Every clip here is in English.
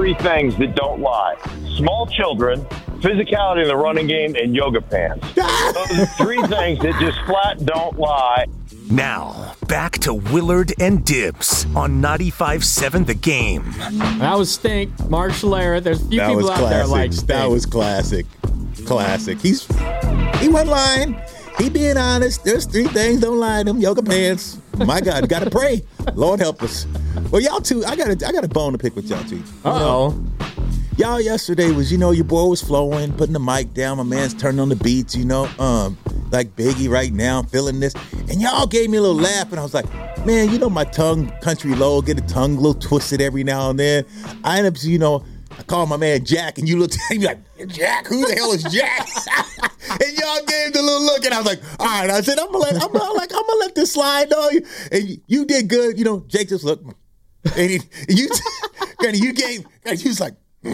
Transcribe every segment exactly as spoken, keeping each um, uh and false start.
three things that don't lie. Small children, physicality in the running game, and yoga pants. Those are three things that just flat don't lie. Now, back to Willard and Dibs on ninety-five point seven The Game. That was Stink. Mark Schlereth. There's a few that people was out classic. there like Stink. That was classic. Classic. He's He wasn't lying. He being honest. There's three things don't lie. Them yoga pants. My God, got to pray. Lord help us. Well, y'all two, I got a, I got a bone to pick with y'all two. Uh-oh. Y'all yesterday was, you know, your boy was flowing, putting the mic down. My man's turning on the beats, you know, um, like Biggie right now, feeling this. And y'all gave me a little laugh, and I was like, man, you know my tongue, country low, get a tongue a little twisted every now and then. I end up, you know, I call my man Jack, and you look at me like, Jack, who the hell is Jack? And y'all gave the little look, and I was like, all right. I said, I'm gonna let, I'm gonna, like, I'm gonna let this slide on you. And you, you did good, you know. Jake just looked, and, he, and you, and you gave, and he was like,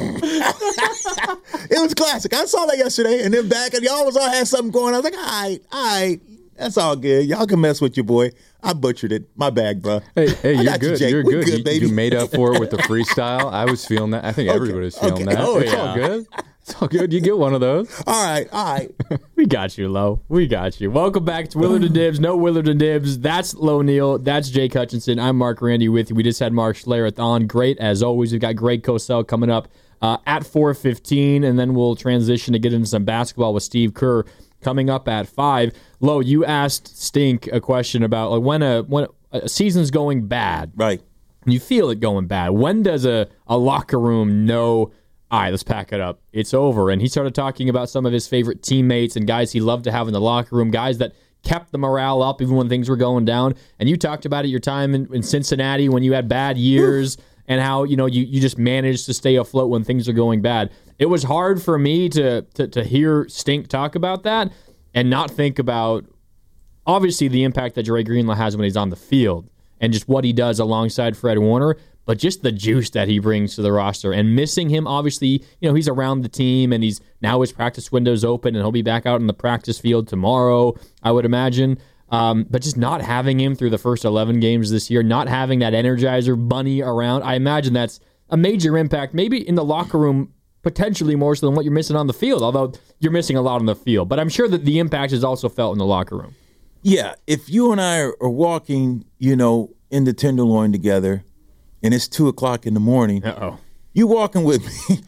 it was classic. I saw that yesterday, and then back, and y'all was all had something going. I was like, all right, all right, that's all good. Y'all can mess with your boy. I butchered it. My bag, bro. Hey, hey, you're good. You, you're We're good. good, baby. You, you made up for it with the freestyle. I was feeling that. I think Okay, everybody was feeling okay. that. Oh, it's yeah. all good. It's all good. You get one of those. All right, all right. We got you, Lo. We got you. Welcome back to Willard and Dibs. No Willard and Dibs. That's Lo Neal. That's Jake Hutchinson. I'm Mark Randy with you. We just had Mark Schlereth on. Great, as always. We've got Greg Cosell coming up uh, at four fifteen, and then we'll transition to get into some basketball with Steve Kerr coming up at five. Lo, you asked Stink a question about like when a when a season's going bad. Right. You feel it going bad. When does a, a locker room know, all right, let's pack it up, it's over? And he started talking about some of his favorite teammates and guys he loved to have in the locker room, guys that kept the morale up even when things were going down. And you talked about it, your time in, in Cincinnati when you had bad years and how, you know, you, you just managed to stay afloat when things are going bad. It was hard for me to, to, to hear Stink talk about that and not think about, obviously, the impact that Dre Greenlaw has when he's on the field and just what he does alongside Fred Warner, but just the juice that he brings to the roster. And missing him, obviously, you know, he's around the team, and he's now his practice window's open, and he'll be back out in the practice field tomorrow, I would imagine. Um, but just not having him through the first eleven games this year, not having that Energizer bunny around, I imagine that's a major impact, maybe in the locker room, potentially more so than what you're missing on the field, although you're missing a lot on the field. But I'm sure that the impact is also felt in the locker room. Yeah, if you and I are walking, you know, in the Tenderloin together, and it's two o'clock in the morning, Uh-oh. you walking with me,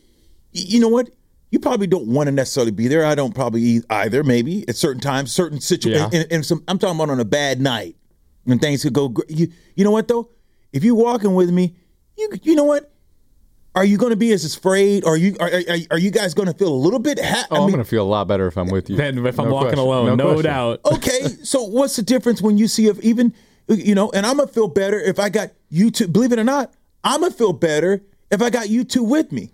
you know what? You probably don't want to necessarily be there. I don't probably either, maybe, at certain times, certain situations. Yeah. And, and some, I'm talking about on a bad night when things could go, gr- you, you know what, though? If you're walking with me, you you know what? Are you going to be as afraid? Or are you are, are, are you guys going to feel a little bit happy? Oh, I'm going to feel a lot better if I'm with you. Then if I'm No walking question. alone, no, question. doubt. Okay, so what's the difference when you see if even, you know, and I'm going to feel better if I got you two, believe it or not, I'm going to feel better if I got you two with me.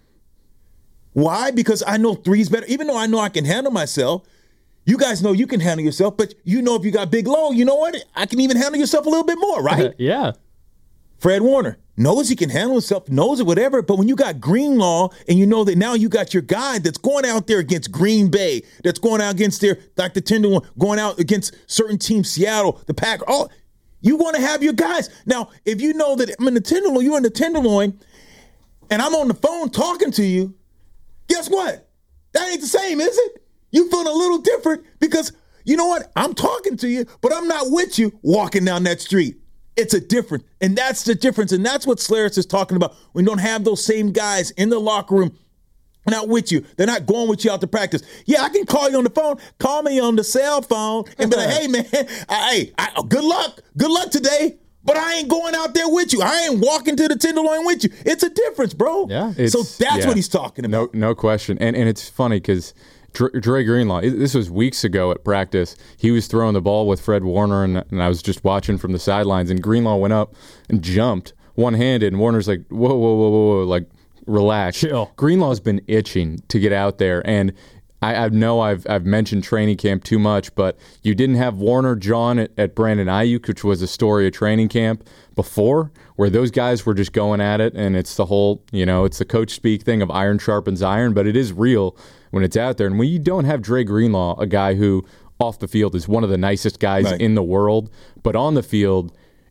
Why? Because I know three's better. Even though I know I can handle myself, you guys know you can handle yourself, but you know if you got Big Low, you know what? I can even handle yourself a little bit more, right? Yeah. Fred Warner knows he can handle himself, knows it, whatever. But when you got Greenlaw and you know that now you got your guy that's going out there against Green Bay, that's going out against their, like the Tenderloin, going out against certain teams, Seattle, the Packers, all, you want to have your guys. Now, if you know that I'm in the Tenderloin, you're in the Tenderloin, and I'm on the phone talking to you, guess what? That ain't the same, is it? You feel a little different because, you know what? I'm talking to you, but I'm not with you walking down that street. It's a difference, and that's the difference, and that's what Schlereth is talking about. We don't have those same guys in the locker room, not with you. They're not going with you out to practice. Yeah, I can call you on the phone. Call me on the cell phone and be like, hey, man, hey, I, good luck. Good luck today, but I ain't going out there with you. I ain't walking to the Tenderloin with you. It's a difference, bro. Yeah. So that's yeah. what he's talking about. No, no question. And and it's funny because Dre, Dre Greenlaw, this was weeks ago at practice. He was throwing the ball with Fred Warner, and, and I was just watching from the sidelines, and Greenlaw went up and jumped one-handed, and Warner's like, whoa, whoa, whoa, whoa, whoa, like, relax. Chill. Greenlaw's been itching to get out there, and I, I know I've I've mentioned training camp too much, but you didn't have Warner, John at, at Brandon Ayuk, which was a story of training camp before, where those guys were just going at it, and it's the whole, you know, it's the coach speak thing of iron sharpens iron, but it is real when it's out there. And when you don't have Dre Greenlaw, a guy who off the field is one of the nicest guys right. in the world, but on the field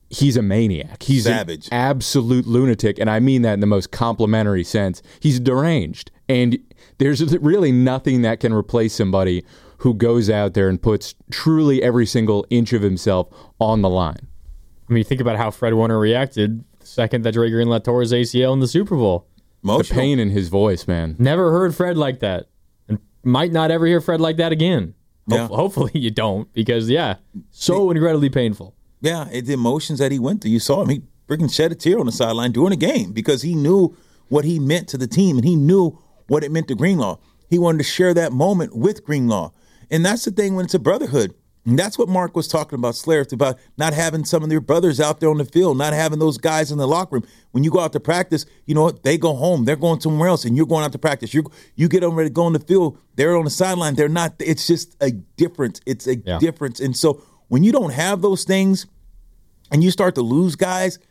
he's a maniac. He's savage, an absolute lunatic, and I mean that in the most complimentary sense. He's deranged, and there's really nothing that can replace somebody who goes out there and puts truly every single inch of himself on the line. I mean, think about how Fred Warner reacted the second that Dre Greenlaw tore his A C L in the Super Bowl. Emotional. The pain in his voice, man. Never heard Fred like that, and might not ever hear Fred like that again. Yeah. Ho- hopefully you don't, because, yeah, so incredibly painful. Yeah, it, the emotions that he went through. You saw him. He freaking shed a tear on the sideline during the game because he knew what he meant to the team, and he knew what it meant to Greenlaw. He wanted to share that moment with Greenlaw. And that's the thing when it's a brotherhood. And that's what Mark was talking about, Slareth, about not having some of your brothers out there on the field, not having those guys in the locker room. When you go out to practice, you know what? They go home. They're going somewhere else, and you're going out to practice. You you get them ready to go on the field. They're on the sideline. They're not. It's just a difference. It's a yeah. difference. And so when you don't have those things and you start to lose guys,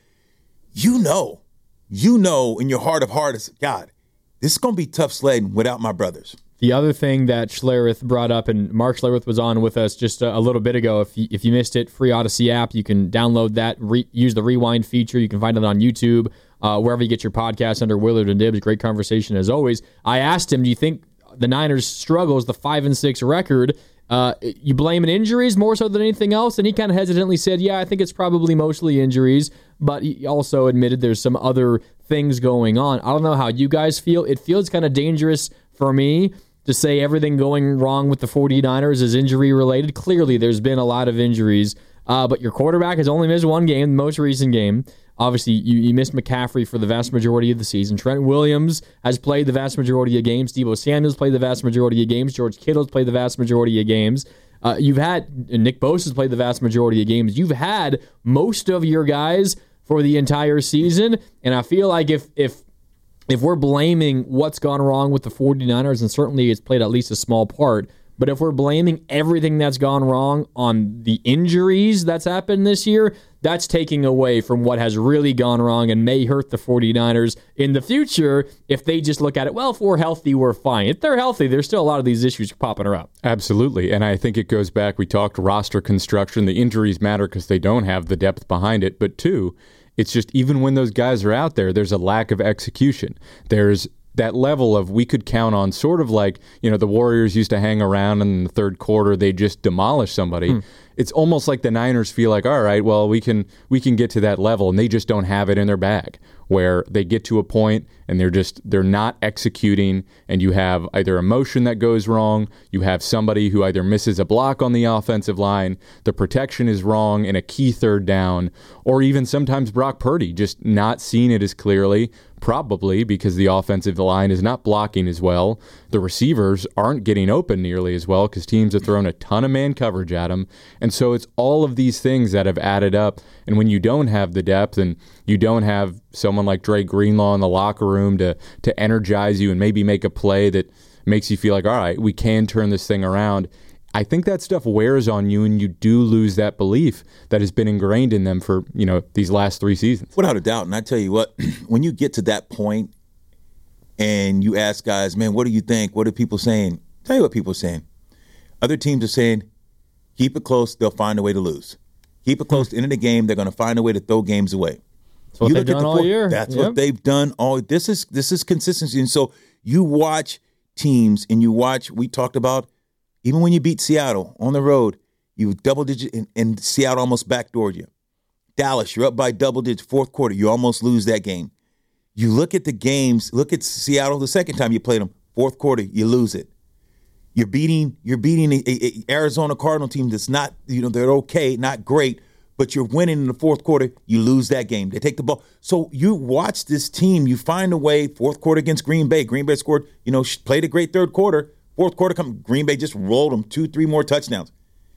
you know, you know in your heart of hearts, God, this is going to be tough sledding without my brothers. The other thing that Schlereth brought up, and Mark Schlereth was on with us just a, a little bit ago. If you, if you missed it, free Odyssey app. You can download that, re, use the rewind feature. You can find it on YouTube, uh, wherever you get your podcast under Willard and Dibs. Great conversation as always. I asked him, do you think the Niners' struggles, the five and six record, uh, you blame in injuries more so than anything else? And he kind of hesitantly said, yeah, I think it's probably mostly injuries. But he also admitted there's some other things going on. I don't know how you guys feel. It feels kind of dangerous for me to say everything going wrong with the 49ers is injury-related. Clearly, there's been a lot of injuries, uh, but your quarterback has only missed one game, the most recent game. Obviously, you, you missed McCaffrey for the vast majority of the season. Trent Williams has played the vast majority of games. Deebo Samuel's played the vast majority of games. George Kittle's played the vast majority of games. Uh, you've had Nick Bosa's played the vast majority of games. You've had most of your guys for the entire season, and I feel like if if If we're blaming what's gone wrong with the 49ers, and certainly it's played at least a small part, but if we're blaming everything that's gone wrong on the injuries that's happened this year, that's taking away from what has really gone wrong and may hurt the 49ers in the future if they just look at it, well, if we're healthy, we're fine. If they're healthy, there's still a lot of these issues popping up. Absolutely, and I think it goes back, we talked roster construction. The injuries matter because they don't have the depth behind it, but two, it's just even when those guys are out there, there's a lack of execution. There's that level of we could count on sort of like, you know, the Warriors used to hang around in the third quarter, they just demolish somebody. Hmm. It's almost like the Niners feel like, all right, well, we can we can get to that level, and they just don't have it in their bag where they get to a point and they're just they're not executing, and you have either a motion that goes wrong, you have somebody who either misses a block on the offensive line, the protection is wrong in a key third down, or even sometimes Brock Purdy just not seeing it as clearly, probably because the offensive line is not blocking as well. The receivers aren't getting open nearly as well because teams have thrown a ton of man coverage at them. And so it's all of these things that have added up. And when you don't have the depth and you don't have someone like Dre Greenlaw in the locker room to to energize you and maybe make a play that makes you feel like, all right, we can turn this thing around, I think that stuff wears on you, and you do lose that belief that has been ingrained in them for, you know, these last three seasons. Without a doubt. And I tell you what, when you get to that point and you ask guys, man, what do you think? What are people saying? Tell you what people are saying. Other teams are saying, keep it close, they'll find a way to lose. Keep it close to the end of the game, they're going to find a way to throw games away. That's what you they've done all four, year. That's yep. what they've done all. This is this is consistency. And so you watch teams and you watch, we talked about, even when you beat Seattle on the road, you double digit, and, and Seattle almost backdoored you. Dallas, you're up by double digits, fourth quarter, you almost lose that game. You look at the games, look at Seattle the second time you played them, fourth quarter, you lose it. You're beating, you're beating a, a, a Arizona Cardinal team that's not, you know, they're okay, not great, but you're winning in the fourth quarter, you lose that game. They take the ball. So you watch this team, you find a way, fourth quarter against Green Bay. Green Bay scored, you know, played a great third quarter. Fourth quarter, come Green Bay just rolled them two, three more touchdowns.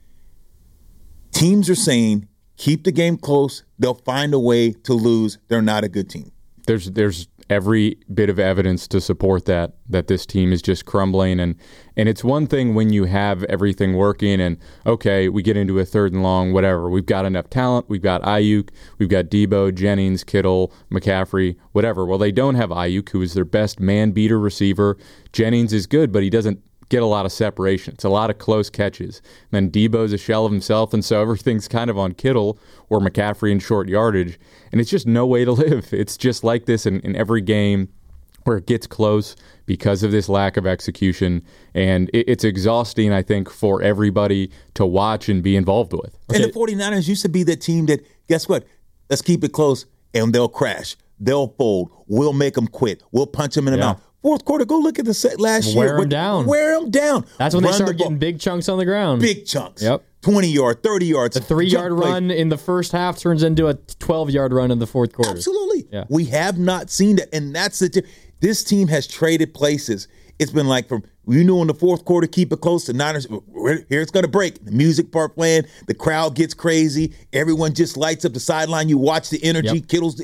Teams are saying, keep the game close. They'll find a way to lose. They're not a good team. There's there's every bit of evidence to support that, that this team is just crumbling. And, and it's one thing when you have everything working and, okay, we get into a third and long, whatever. We've got enough talent. We've got Ayuk. We've got Deebo, Jennings, Kittle, McCaffrey, whatever. Well, they don't have Ayuk, who is their best man-beater receiver. Jennings is good, but he doesn't get a lot of separation. It's a lot of close catches. And then Debo's a shell of himself, and so everything's kind of on Kittle or McCaffrey in short yardage. And it's just no way to live. It's just like this in, in every game where it gets close because of this lack of execution. And it, it's exhausting, I think, for everybody to watch and be involved with. And the 49ers used to be that team that, guess what? Let's keep it close, and they'll crash. They'll fold. We'll make them quit. We'll punch them in the Yeah. mouth. Fourth quarter, go look at the set last Wear year. 'em down. Wear them down. That's when Run they the start ball. getting big chunks on the ground. Big chunks. Yep. twenty-yard, thirty yards. The three-yard jump plays. run in the first half turns into a twelve-yard run in the fourth quarter. Absolutely. Yeah. We have not seen that. And that's the di- This team has traded places. It's been like from, you knew in the fourth quarter, keep it close to Niners. Here it's going to break. The music part playing. The crowd gets crazy. Everyone just lights up the sideline. You watch the energy. Yep. Kittle's.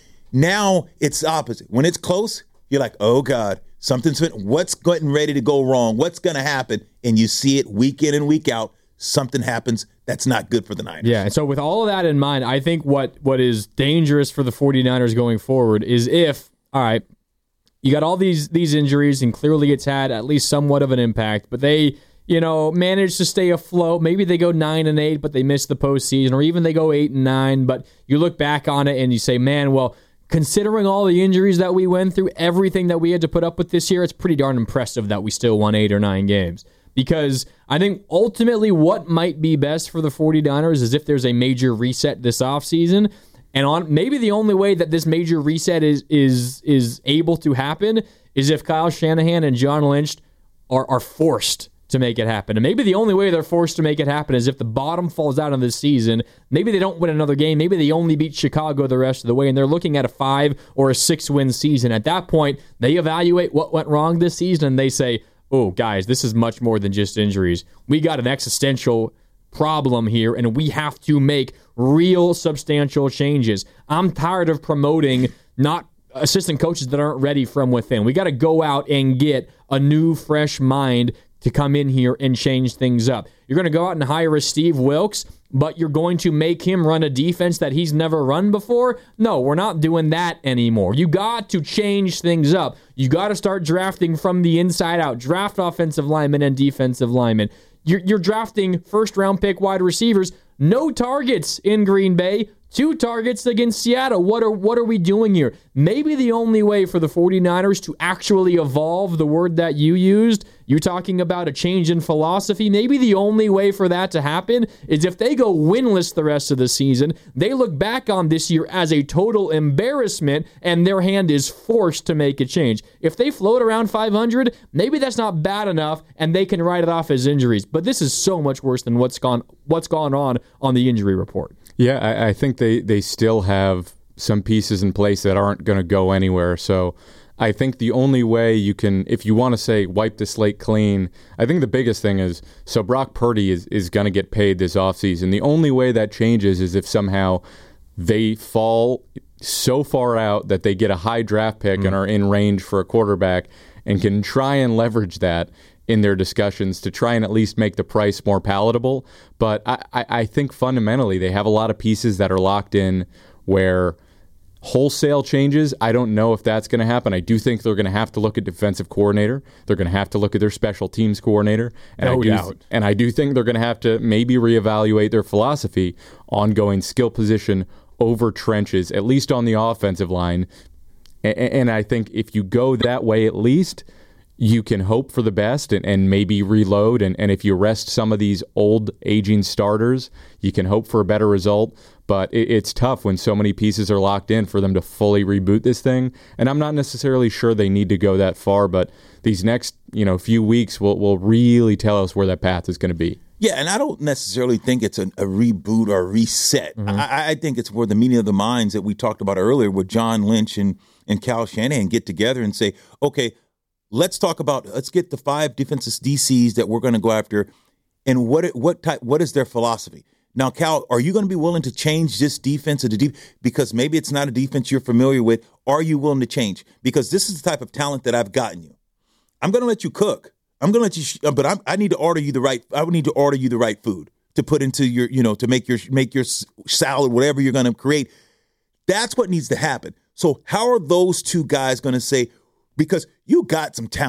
Now it's opposite. When it's close, you're like, oh, God, something's been, what's getting ready to go wrong? What's going to happen? And you see it week in and week out. Something happens that's not good for the Niners. Yeah, and so with all of that in mind, I think what what is dangerous for the 49ers going forward is if, all right, you got all these these injuries, and clearly it's had at least somewhat of an impact, but they, you know, managed to stay afloat. Maybe they go nine and eight, but they miss the postseason, or even they go eight and nine, but you look back on it and you say, man, well, considering all the injuries that we went through, everything that we had to put up with this year, it's pretty darn impressive that we still won eight or nine games. Because I think ultimately what might be best for the 49ers is if there's a major reset this offseason. And on maybe the only way that this major reset is is is able to happen is if Kyle Shanahan and John Lynch are, are forced to make it happen. And maybe the only way they're forced to make it happen is if the bottom falls out of this season. Maybe they don't win another game. Maybe they only beat Chicago the rest of the way, and they're looking at a five or a six-win season. At that point, they evaluate what went wrong this season, and they say, oh, guys, this is much more than just injuries. We got an existential problem here, and we have to make real substantial changes. I'm tired of promoting not assistant coaches that aren't ready from within. We got to go out and get a new, fresh mind to come in here and change things up. You're going to go out and hire a Steve Wilks, but you're going to make him run a defense that he's never run before? No, we're not doing that anymore. You got to change things up. You got to start drafting from the inside out. Draft offensive linemen and defensive linemen. You're, you're drafting first-round pick wide receivers. No targets in Green Bay. Two targets against Seattle. What are what are we doing here? Maybe the only way for the 49ers to actually evolve, the word that you used, you talking about a change in philosophy, maybe the only way for that to happen is if they go winless the rest of the season, they look back on this year as a total embarrassment, and their hand is forced to make a change. If they float around five hundred, maybe that's not bad enough, and they can write it off as injuries. But this is so much worse than what's gone what's gone on on the injury report. Yeah, I, I think they, they still have some pieces in place that aren't going to go anywhere. So I think the only way you can, if you want to say wipe the slate clean, I think the biggest thing is, so Brock Purdy is, is going to get paid this offseason. The only way that changes is if somehow they fall so far out that they get a high draft pick mm. and are in range for a quarterback and can try and leverage that in their discussions to try and at least make the price more palatable. But I, I, I think fundamentally they have a lot of pieces that are locked in where wholesale changes, I don't know if that's going to happen. I do think they're going to have to look at defensive coordinator. They're going to have to look at their special teams coordinator. And No I do, doubt. And I do think they're going to have to maybe reevaluate their philosophy on going skill position over trenches, at least on the offensive line. And, and I think if you go that way at least, you can hope for the best and, and maybe reload. And, and if you rest some of these old, aging starters, you can hope for a better result. But it, it's tough when so many pieces are locked in for them to fully reboot this thing. And I'm not necessarily sure they need to go that far, but these next you know few weeks will, will really tell us where that path is going to be. Yeah, and I don't necessarily think it's a, a reboot or a reset. Mm-hmm. I, I think it's where the meeting of the minds that we talked about earlier, where John Lynch and, and Kyle Shanahan get together and say, okay, let's talk about, let's get the five defensive D Cs that we're going to go after, and what what type, what is their philosophy? Now, Cal, are you going to be willing to change this defense or the deep because maybe it's not a defense you're familiar with? Are you willing to change? Because this is the type of talent that I've gotten you. I'm going to let you cook. I'm going to let you, sh- but I'm, I need to order you the right. I would need to order you the right food to put into your, you know, to make your make your salad, whatever you're going to create. That's what needs to happen. So, how are those two guys going to say? Because you got some talent.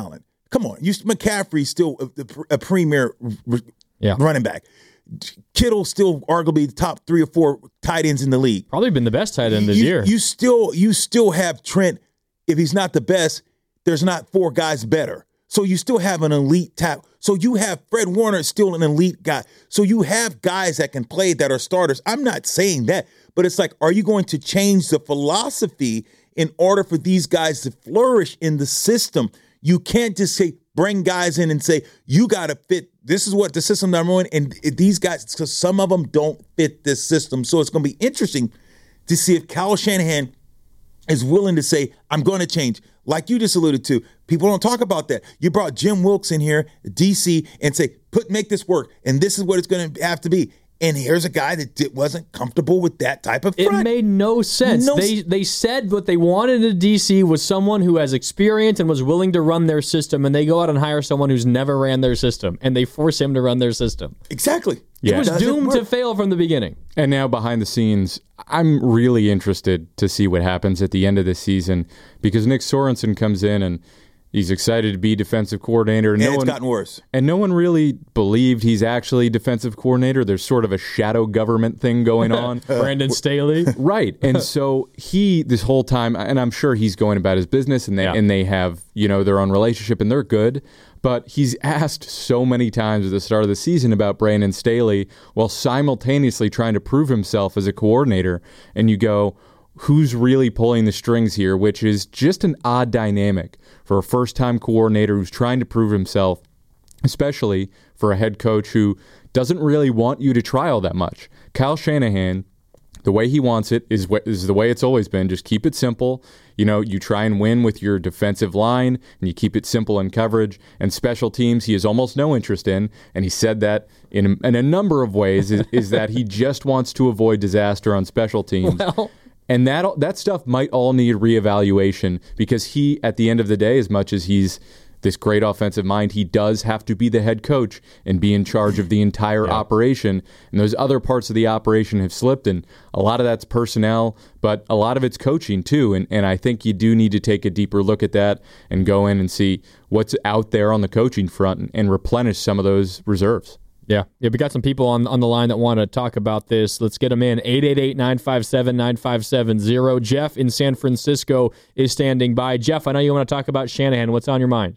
Come on, you McCaffrey's still a, a premier yeah. running back. Kittle's still arguably the top three or four tight ends in the league. Probably been the best tight end this you, year. You still you still have Trent. If he's not the best, there's not four guys better. So you still have an elite tap. So you have Fred Warner still an elite guy. So you have guys that can play that are starters. I'm not saying that, but it's like, are you going to change the philosophy in order for these guys to flourish in the system? You can't just say, bring guys in and say, you got to fit. This is what the system that I'm in. And these guys, because some of them don't fit this system. So it's going to be interesting to see if Kyle Shanahan is willing to say, I'm going to change. Like you just alluded to, people don't talk about that. You brought Jim Wilkes in here, D C, and say, put make this work. And this is what it's going to have to be. And here's a guy that did, wasn't comfortable with that type of front. It made no sense. No they they said what they wanted in D C was someone who has experience and was willing to run their system, and they go out and hire someone who's never ran their system, and they force him to run their system. Exactly. Yeah. It was Doesn't doomed work. to fail from the beginning. And now behind the scenes, I'm really interested to see what happens at the end of this season because Nick Sorensen comes in and he's excited to be defensive coordinator. And no it's one, gotten worse. And no one really believed he's actually defensive coordinator. There's sort of a shadow government thing going on. Brandon Staley. Right. And so he, this whole time, and I'm sure he's going about his business and they, Yeah. and they have, you know, their own relationship and they're good. But he's asked so many times at the start of the season about Brandon Staley while simultaneously trying to prove himself as a coordinator. And you go, who's really pulling the strings here, which is just an odd dynamic for a first-time coordinator who's trying to prove himself, especially for a head coach who doesn't really want you to try all that much. Kyle Shanahan, the way he wants it is, wh- is the way it's always been. Just keep it simple. You know, you try and win with your defensive line, and you keep it simple in coverage. And special teams, he has almost no interest in, and he said that in, in a number of ways, is, is that he just wants to avoid disaster on special teams. Well, And that that stuff might all need reevaluation because he, at the end of the day, as much as he's this great offensive mind, he does have to be the head coach and be in charge of the entire yeah. operation. And those other parts of the operation have slipped, and a lot of that's personnel, but a lot of it's coaching too. And, and I think you do need to take a deeper look at that and go in and see what's out there on the coaching front and, and replenish some of those reserves. Yeah, yeah, we got some people on, on the line that want to talk about this. Let's get them in. eight eight eight, nine five seven, nine five seven zero. Jeff in San Francisco is standing by. Jeff, I know you want to talk about Shanahan. What's on your mind?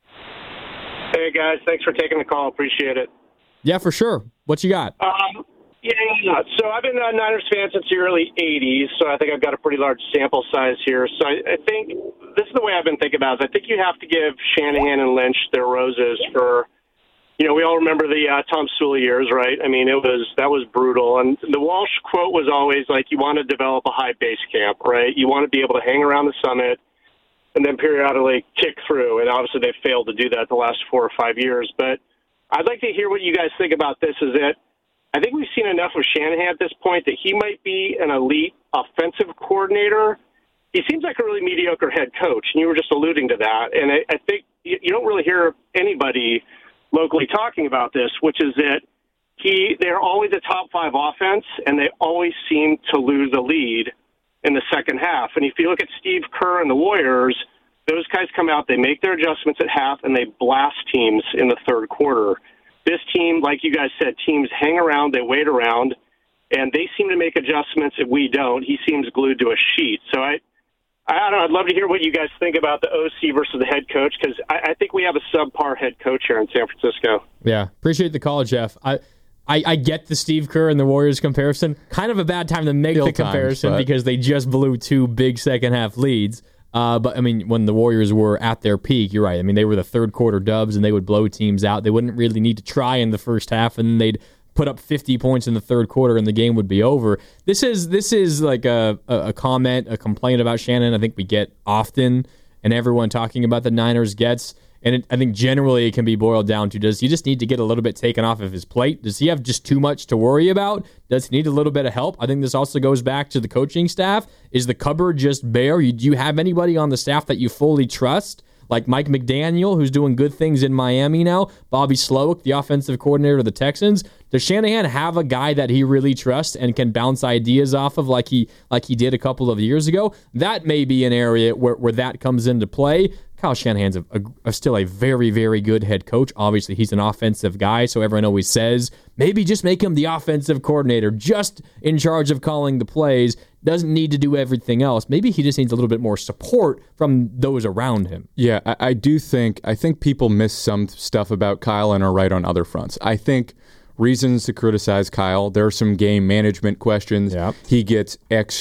Hey, guys. Thanks for taking the call. Appreciate it. Yeah, for sure. What you got? Um, yeah, so I've been a Niners fan since the early eighties, so I think I've got a pretty large sample size here. So I, I think this is the way I've been thinking about it. I think you have to give Shanahan and Lynch their roses for – you know, we all remember the uh, Tom Sula years, right? I mean, it was that was brutal. And the Walsh quote was always like, you want to develop a high base camp, right? You want to be able to hang around the summit and then periodically kick through. And obviously they failed to do that the last four or five years. But I'd like to hear what you guys think about this. Is that I think we've seen enough of Shanahan at this point that he might be an elite offensive coordinator. He seems like a really mediocre head coach, and you were just alluding to that. And I, I think you, you don't really hear anybody locally talking about this, which is that he they're always a top five offense, and they always seem to lose the lead in the second half. And if you look at Steve Kerr and the Warriors, those guys come out, they make their adjustments at half, and they blast teams in the third quarter. This team, like you guys said, teams hang around, they wait around, and they seem to make adjustments if we don't. He seems glued to a sheet. So I I don't know. I'd love to hear what you guys think about the O C versus the head coach, because I, I think we have a subpar head coach here in San Francisco. Yeah, appreciate the call, Jeff. I, I, I get the Steve Kerr and the Warriors comparison. Kind of a bad time to make Ill the comparison times, because they just blew two big second-half leads. Uh, but, I mean, when the Warriors were at their peak, you're right. I mean, they were the third-quarter dubs, and they would blow teams out. They wouldn't really need to try in the first half, and they'd put up fifty points in the third quarter and the game would be over. This is this is like a, a comment, a complaint about Shannon I think we get often, and everyone talking about the Niners gets. And it, I think generally it can be boiled down to, does he just need to get a little bit taken off of his plate? Does he have just too much to worry about? Does he need a little bit of help? I think this also goes back to the coaching staff. Is the cupboard just bare? You, do you have anybody on the staff that you fully trust? like Mike McDaniel, who's doing good things in Miami now, Bobby Slowick, the offensive coordinator of the Texans. Does Shanahan have a guy that he really trusts and can bounce ideas off of like he like he did a couple of years ago? That may be an area where, where that comes into play. Kyle Shanahan's a, a, a still a very, very good head coach. Obviously, he's an offensive guy, so everyone always says, maybe just make him the offensive coordinator, just in charge of calling the plays, doesn't need to do everything else. Maybe he just needs a little bit more support from those around him. Yeah, I, I do think, I think people miss some stuff about Kyle and are right on other fronts. I think reasons to criticize Kyle. There are some game management questions. Yep. He gets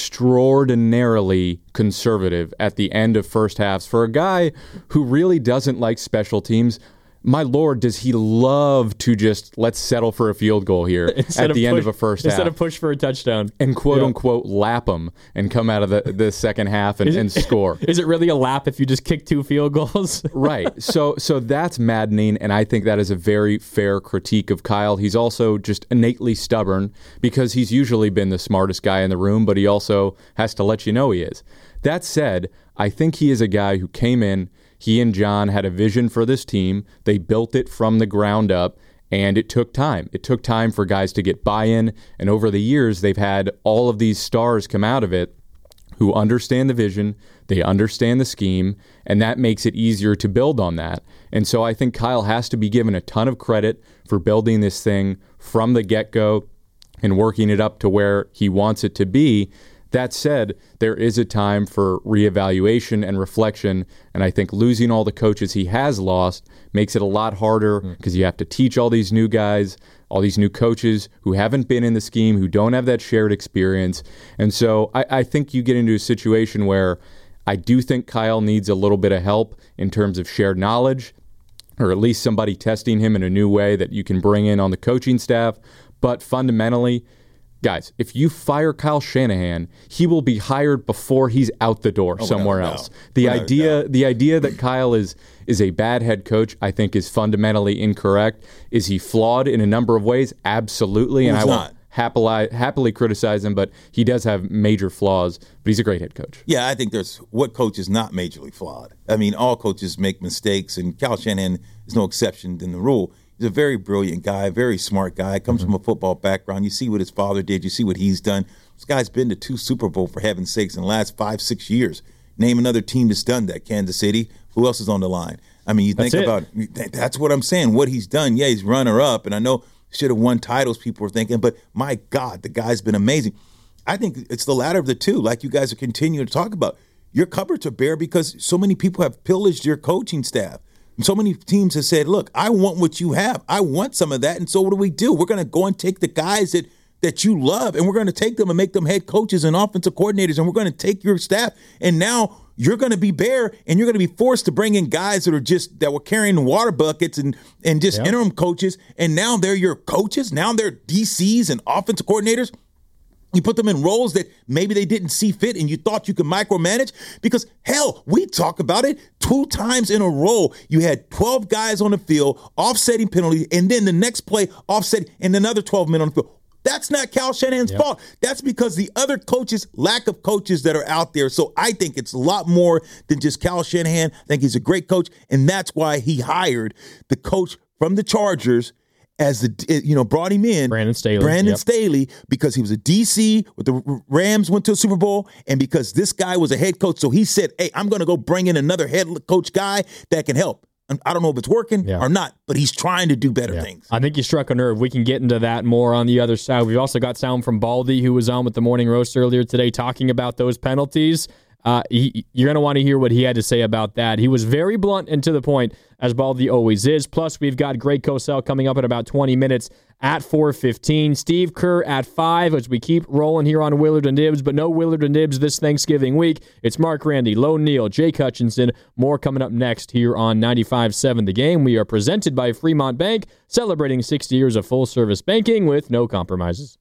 extraordinarily conservative at the end of first halves. For a guy who really doesn't like special teams, my Lord, does he love to just let's settle for a field goal here at the end push, of a first instead half. Instead of push for a touchdown. And quote yeah. unquote lap them and come out of the, the second half and, it, and score. Is it really a lap if you just kick two field goals? Right. So so that's maddening, and I think that is a very fair critique of Kyle. He's also just innately stubborn because he's usually been the smartest guy in the room, but he also has to let you know he is. That said, I think he is a guy who came in, he and John had a vision for this team. They built it from the ground up, and it took time. It took time for guys to get buy-in, and over the years, they've had all of these stars come out of it who understand the vision, they understand the scheme, and that makes it easier to build on that. And so I think Kyle has to be given a ton of credit for building this thing from the get-go and working it up to where he wants it to be. That said, there is a time for reevaluation and reflection, and I think losing all the coaches he has lost makes it a lot harder because you have to teach all these new guys, all these new coaches who haven't been in the scheme, who don't have that shared experience. And so I, I think you get into a situation where I do think Kyle needs a little bit of help in terms of shared knowledge, or at least somebody testing him in a new way that you can bring in on the coaching staff. But fundamentally, guys, if you fire Kyle Shanahan, he will be hired before he's out the door oh, somewhere without else. doubt. The Without idea, doubt. the idea that Kyle is is a bad head coach, I think, is fundamentally incorrect. Is he flawed in a number of ways? Absolutely, and Who's I won't not? happily happily criticize him, but he does have major flaws. But he's a great head coach. Yeah, I think there's what coach is not majorly flawed. I mean, all coaches make mistakes, and Kyle Shanahan is no exception than the rule. He's a very brilliant guy, very smart guy, comes mm-hmm. from a football background. You see what his father did. You see what he's done. This guy's been to two Super Bowls, for heaven's sakes, in the last five, six years. Name another team that's done that. Kansas City. Who else is on the line? I mean, you that's think it. about – that's what I'm saying, what he's done. Yeah, he's runner-up, and I know should have won titles, people were thinking, but my God, the guy's been amazing. I think it's the latter of the two, like you guys are continuing to talk about. Your cupboards are bare because so many people have pillaged your coaching staff. So many teams have said, look, I want what you have. I want some of that. And so what do we do? We're going to go and take the guys that, that you love, and we're going to take them and make them head coaches and offensive coordinators, and we're going to take your staff. And now you're going to be bare, and you're going to be forced to bring in guys that are just that were carrying water buckets and, and just yep. interim coaches. And now they're your coaches. Now they're D Cs and offensive coordinators. You put them in roles that maybe they didn't see fit and you thought you could micromanage because, hell, we talk about it two times in a row. You had twelve guys on the field, offsetting penalties, and then the next play offset and another twelve men on the field. That's not Kyle Shanahan's yep. fault. That's because the other coaches, lack of coaches that are out there. So I think it's a lot more than just Kyle Shanahan. I think he's a great coach, and that's why he hired the coach from the Chargers as the, you know, brought him in, Brandon Staley. Brandon yep. Staley, because he was a D C with the Rams, went to a Super Bowl, and because this guy was a head coach. So he said, hey, I'm going to go bring in another head coach guy that can help. I don't know if it's working yeah. or not, but he's trying to do better yeah. things. I think you struck a nerve. We can get into that more on the other side. We've also got sound from Baldy, who was on with the Morning Roast earlier today talking about those penalties. Uh, he, you're going to want to hear what he had to say about that. He was very blunt and to the point, as Baldy always is. Plus, we've got Greg Cosell coming up in about twenty minutes at four fifteen. Steve Kerr at five as we keep rolling here on Willard and Dibs, but no Willard and Dibs this Thanksgiving week. It's Mark Randy, Lone Neal, Jake Hutchinson. More coming up next here on ninety-five point seven The Game. We are presented by Fremont Bank, celebrating sixty years of full-service banking with no compromises.